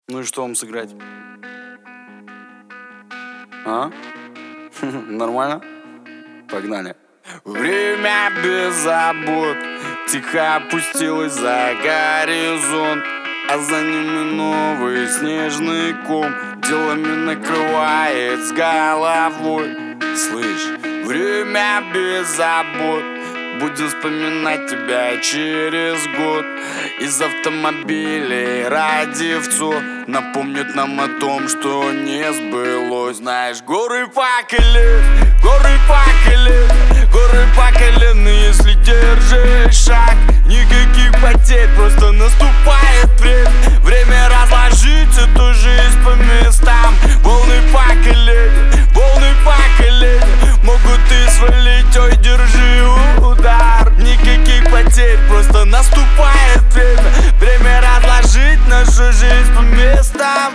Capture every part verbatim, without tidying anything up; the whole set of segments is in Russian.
Ну и что вам сыграть? А? Нормально? Погнали. Время без забот тихо опустилось за горизонт, а за ними новый снежный ком делами накрывает с головой. Слышь, время без забот, будем вспоминать тебя через год. Из автомобилей радиовцов напомнят нам о том, что не сбылось. Знаешь, горы по колен, горы по колен, горы по колен, и если держишь шаг, никаких потерь, просто наступает время. Время разложить эту жизнь по местам. Волны по колен, волны по колен, могут и свалить, ой, держи удар. Никаких потерь, просто наступает время. Время разложить нашу жизнь по местам.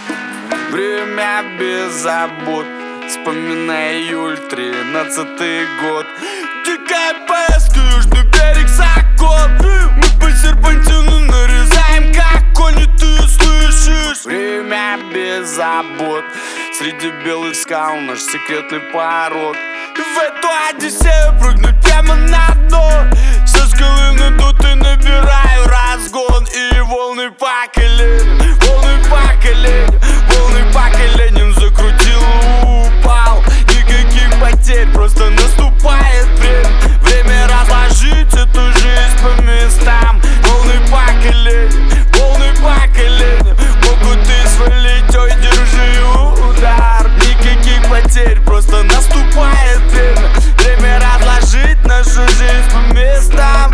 Время без забот, вспоминай июль, тринадцатый год. Дикая поездка, южный берег закон. Мы по серпантину нарезаем, как кони, ты слышишь? Время без забот, среди белых скал наш секретный порог. В эту Одиссею прыгнуть прямо на дно. Со скалы надут и набираю разгон. И волны по коленям, волны по коленям, волны по коленям закрутил, упал. Никаких потерь, просто наступает время. Время разложить эту жизнь по местам. Волны по коленям, волны по коленям, могут и свалить, ой, держи удар. Никаких потерь, просто наступает время. Время разложить нашу жизнь по местам.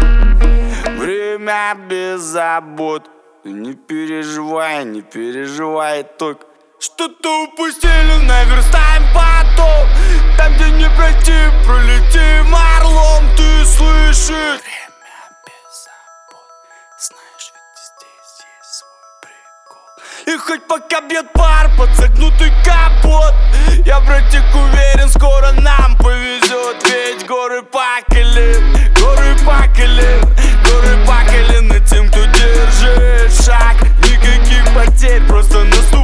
Время без забот, не переживай, не переживай, только что-то упустили, наверстаем потом. Там, где не пройти, пролетим орлом, ты слышишь? Время без забот, знаешь, ведь здесь есть свой прикол. И хоть пока бьет пар под загнутый капот, я, братик, уверен, скоро нам повезет. Ведь горы по колен, горы по колен, горы по колен, и тем, кто держит шаг. Никаких потерь, просто наступает.